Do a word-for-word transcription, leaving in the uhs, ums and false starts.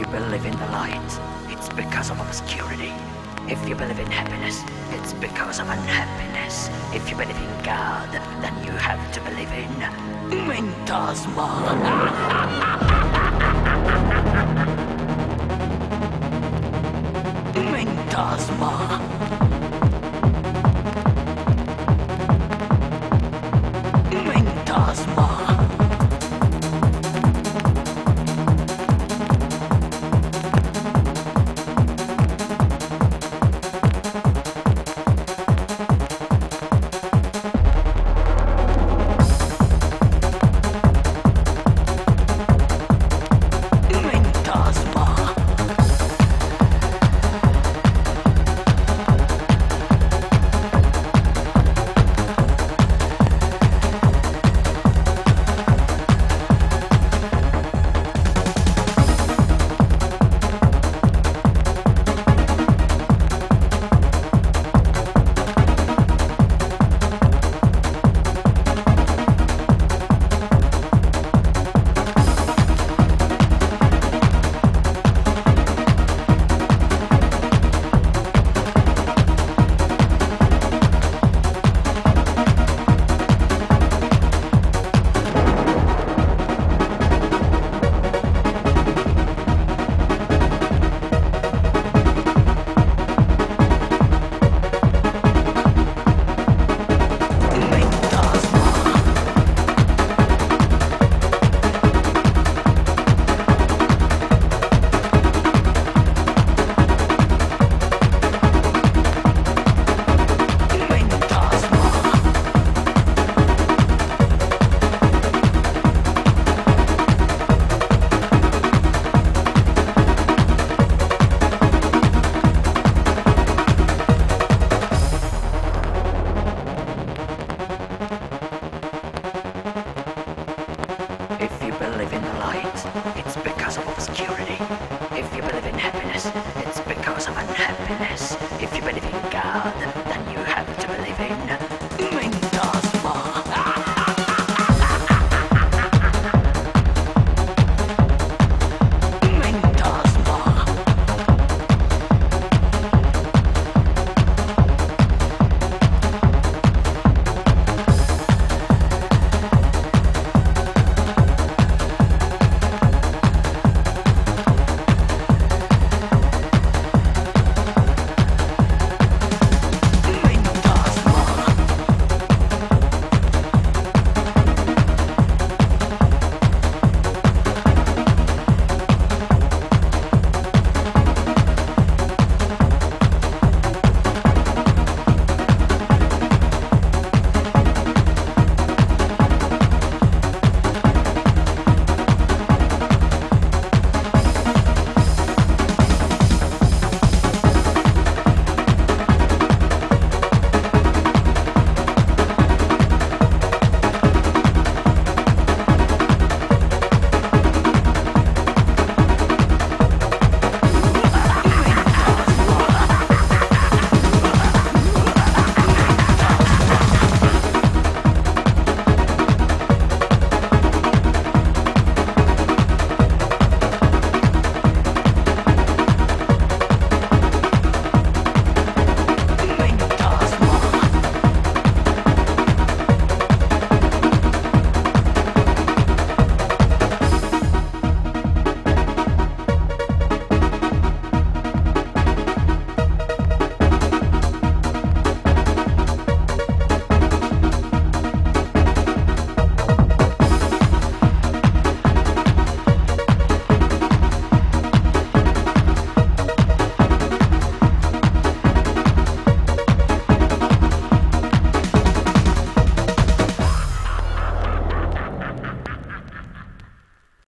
you believe in the light, it's because of obscurity. If you believe in happiness, it's because of unhappiness. If you believe in God, then you have to believe in Mintasma. Mintasma. Mintasma. If you believe in the light, it's because of obscurity. If you believe in happiness, it's because of unhappiness. If you believe in God,